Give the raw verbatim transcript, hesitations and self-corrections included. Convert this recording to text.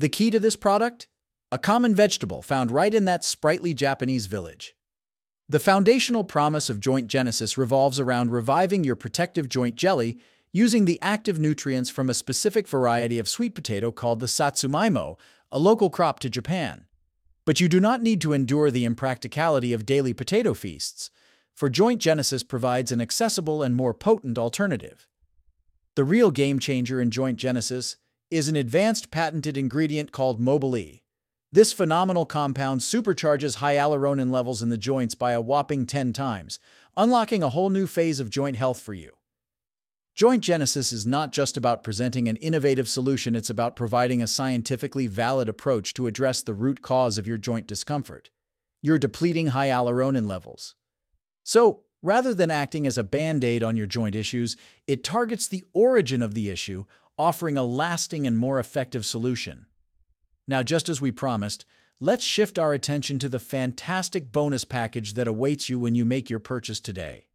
The key to this product? A common vegetable found right in that sprightly Japanese village. The foundational promise of Joint Genesis revolves around reviving your protective joint jelly using the active nutrients from a specific variety of sweet potato called the Satsumimo, a local crop to Japan. But you do not need to endure the impracticality of daily potato feasts, for Joint Genesis provides an accessible and more potent alternative. The real game changer in Joint Genesis is an advanced patented ingredient called Mobile E. This phenomenal compound supercharges hyaluronan levels in the joints by a whopping ten times, unlocking a whole new phase of joint health for you. Joint Genesis is not just about presenting an innovative solution, it's about providing a scientifically valid approach to address the root cause of your joint discomfort. You're depleting hyaluronan levels. So, rather than acting as a band-aid on your joint issues, it targets the origin of the issue, offering a lasting and more effective solution. Now, just as we promised, let's shift our attention to the fantastic bonus package that awaits you when you make your purchase today.